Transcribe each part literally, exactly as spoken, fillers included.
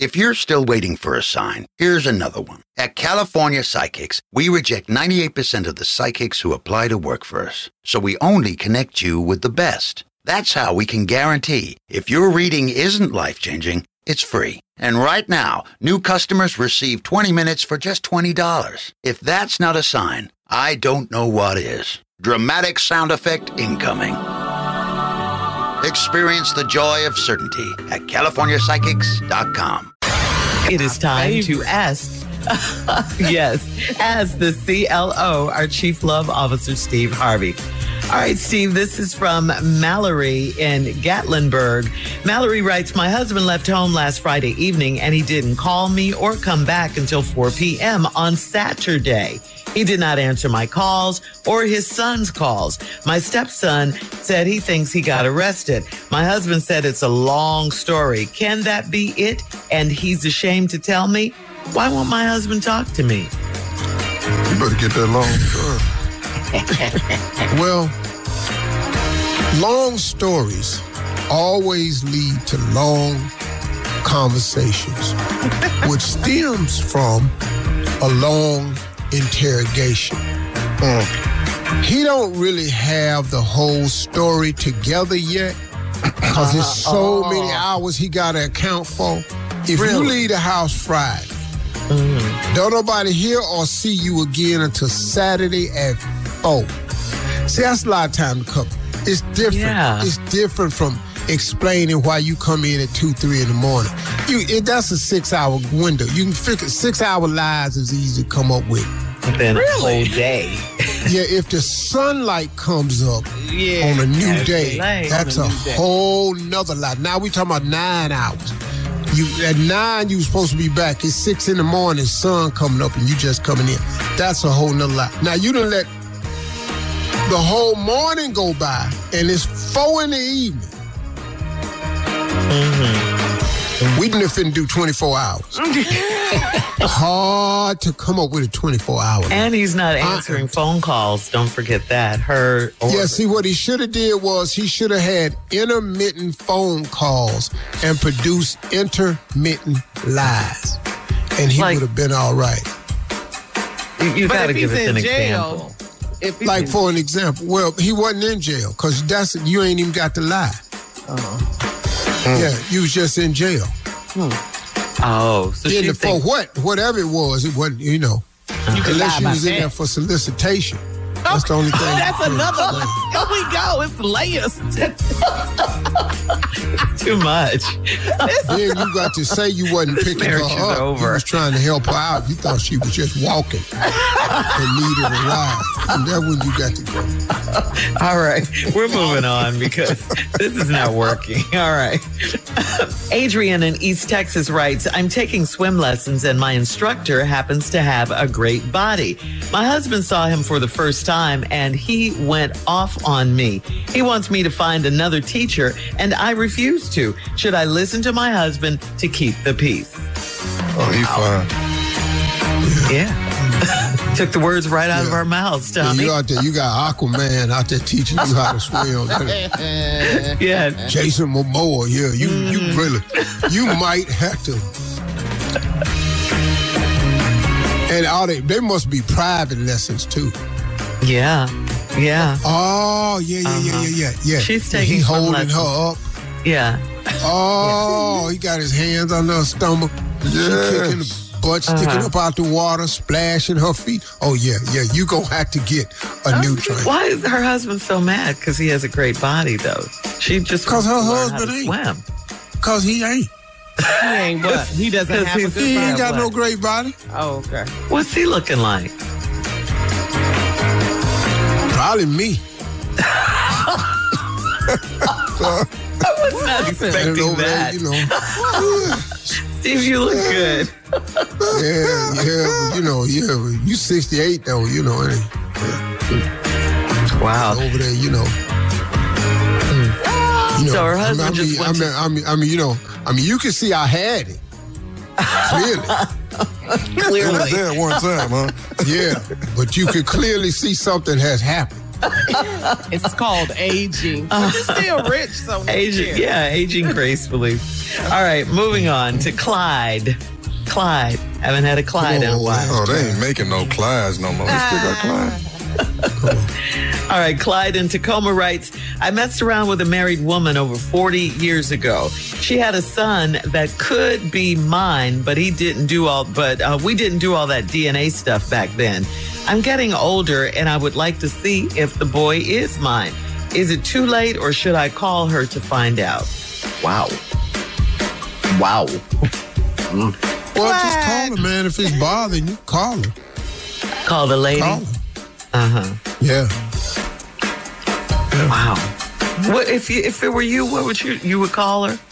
If you're still waiting for a sign, here's another one. At California Psychics, we reject ninety-eight percent of the psychics who apply to work for us. So we only connect you with the best. That's how we can guarantee if your reading isn't life-changing, it's free. And right now, new customers receive twenty minutes for just twenty dollars. If that's not a sign, I don't know what is. Dramatic sound effect incoming. Experience the joy of certainty at California Psychics dot com. It is time to ask, yes, ask the C L O, our Chief Love Officer, Steve Harvey. All right, Steve, this is from Mallory in Gatlinburg. Mallory writes, my husband left home last Friday evening and he didn't call me or come back until four p.m. on Saturday. He did not answer my calls or his son's calls. My stepson said he thinks he got arrested. My husband said it's a long story. Can that be it? And he's ashamed to tell me? Why won't my husband talk to me? You better get that long story. Well, long stories always lead to long conversations, which stems from a long interrogation. Mm. He don't really have the whole story together yet because there's so oh. many hours he got to account for. If really? you leave the house Friday, mm. don't nobody hear or see you again until Saturday at four. See, that's a lot of time to cover. It's different. Yeah. It's different from explaining why you come in at two, three in the morning. You, it, that's a six-hour window. You can figure six-hour lies is easy to come up with. Then really? a whole day. Yeah, if the sunlight comes up yeah, on a new day, that's a, a day. whole nother lie. Now we talking about nine hours. You at nine, you were supposed to be back. It's six in the morning, sun coming up, and you just coming in. That's a whole nother lie. Now you done let the whole morning go by, and it's four in the evening. Mm-hmm. We didn't finna do twenty-four hours. Hard to come up with a twenty-four hour. And he's not answering uh, phone calls. Don't forget that. Her. Or yeah, see, what he should have did was he should have had intermittent phone calls and produced intermittent lies. And he like, would have been all right. You, you got to give us an jail, example. If like, for an example, well, he wasn't in jail because that's you ain't even got to lie. Uh-huh. Mm. Yeah, you was just in jail. Hmm. Oh, so in she the, think- for what? Whatever it was, it wasn't, you know, uh-huh. you unless you was in there for solicitation. That's the only thing. That's another. Here we go. It's layers. It's too much. Then you got to say you wasn't this picking her up. Over. You was trying to help her out. You thought she was just walking and needed a ride. And that's when you got to go. All right. We're moving on because this is not working. All right. Adrian in East Texas writes, I'm taking swim lessons and my instructor happens to have a great body. My husband saw him for the first time and he went off on me. He wants me to find another teacher and I refuse to. Should I listen to my husband to keep the peace? Oh, he's fine. Yeah. Took the words right out yeah. of our mouths, Tommy. Yeah, you out there, you got Aquaman out there teaching you how to swim. Yeah. Jason Momoa, yeah, you mm. you really, you might have to. And all they, they must be private lessons too. Yeah, yeah. Oh, yeah, yeah, uh-huh. yeah, yeah, yeah, yeah. She's taking He holding lessons. her up. Yeah. Oh, yeah. He got his hands on her stomach. Yes. She kicking the butt, sticking uh-huh. up out the water, splashing her feet. Oh, yeah, yeah. You gonna have to get a new trainer. Why is her husband so mad? Because he has a great body, though. She just because her husband ain't. Swim. Because he ain't. He ain't what? He doesn't have a good He ain't got what? no great body. Oh, okay. What's he looking like? Probably me. I was not expecting that. There, you know. Steve, you look good. yeah, yeah, but you know, yeah, you sixty-eight though, you know. Yeah. Wow. Over there, you know. Mm. You know, so her husband I mean, just I went mean, to... I mean, I mean, you know, I mean, you can see I had it. Clearly. Clearly. I was there one time, huh? Yeah, but you could clearly see something has happened. It's called aging. But you're still rich, so who Aging, cares? yeah, aging gracefully. All right, moving on to Clyde. Clyde. Haven't had a Clyde in a while. Oh, they ain't making no Clydes no more. They still got Clyde. All right, Clyde in Tacoma writes, I messed around with a married woman over forty years ago. She had a son that could be mine, but he didn't do all, but uh, we didn't do all that D N A stuff back then. I'm getting older and I would like to see if the boy is mine. Is it too late or should I call her to find out? Wow. Wow. Well, just call her, man. If it's bothering you, call her. Call the lady? Call her. Uh-huh. Yeah. yeah. Wow. What if you, if it were you, what would you you would call her?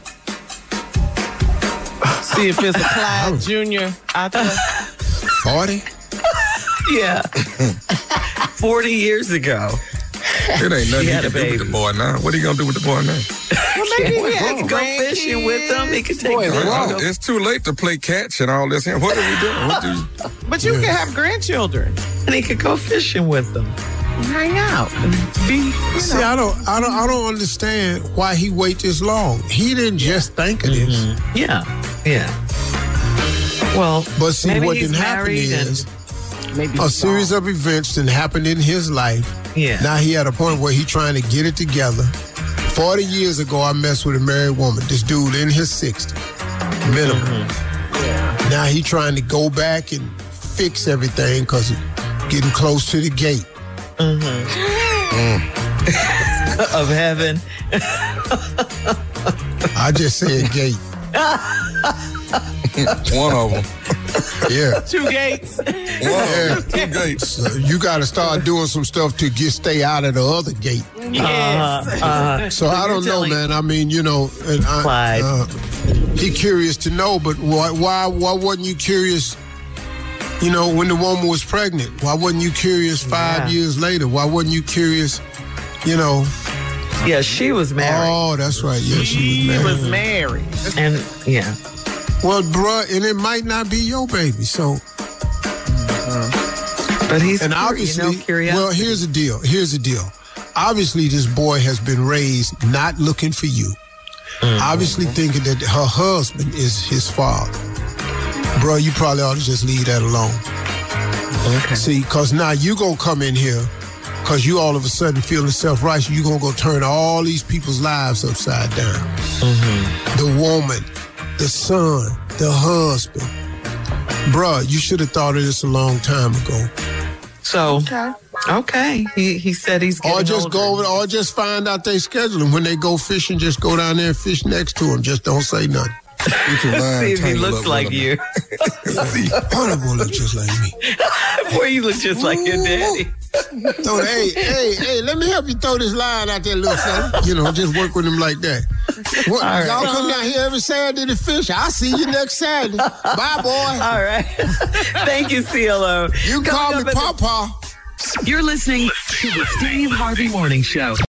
See if it's a Clyde Junior out there. forty? Yeah. forty years ago. It ain't nothing He he had can a do with baby. the boy now. What are you going to do with the boy now? Well, maybe he He has can go fishing with them. He can take Boy, them. Oh, it's too late to play catch and all this. What are we doing? What do you... But you Yeah. can have grandchildren. And he could go fishing with them. Hang out. Be, you know. See, I don't, I don't, I don't understand why he wait this long. He didn't just think of this. Mm-hmm. Yeah. Yeah. Well, But see, maybe what he's didn't happen married is Maybe a series of events that happened in his life. Yeah. Now he at a point where he trying to get it together. forty years ago, I messed with a married woman. This dude in his sixties, minimum. Mm-hmm. Now he trying to go back and fix everything because getting close to the gate. of heaven. I just said gate. One of them. Yeah. two gates. One of them. Two gates. So you got to start doing some stuff to get stay out of the other gate. Yes. Uh, uh, So I don't know, telling- man. I mean, you know, and I, Clyde. uh, he curious to know, but why, why, why wasn't you curious? You know, when the woman was pregnant, why wasn't you curious five Yeah. years later? Why wasn't you curious? You know, yeah, she was married. oh, that's right. Yeah, she He was was married. married. And yeah. Well, bruh, and it might not be your baby. So, But he's and cur- obviously, you know, curiosity. well, here's the deal. Here's the deal. Obviously, this boy has been raised not looking for you. Obviously, thinking that her husband is his father. Bro, you probably ought to just leave that alone. Okay. See, because now you going to come in here because you all of a sudden feeling self-righteous. You're going to go turn all these people's lives upside down. The woman, the son, the husband. Bruh, you should have thought of this a long time ago. So, okay. He he said he's getting Or just older. go over, or just find out they schedule him. When they go fishing, just go down there and fish next to him. Just don't say nothing. Get your mind See if he tangled looks up like with you. See, That boy look just like me. Boy, you look just like your daddy. Throw the, hey, hey, hey, let me help you throw this line out there, little fella. You know, just work with him like that. What, All right. Y'all come down here every Saturday to fish. I'll see you next Saturday. Bye, boy. All right. Thank you, C L O. You can call Coming me up at the- Pawpaw. You're listening to the Steve Harvey Morning Show.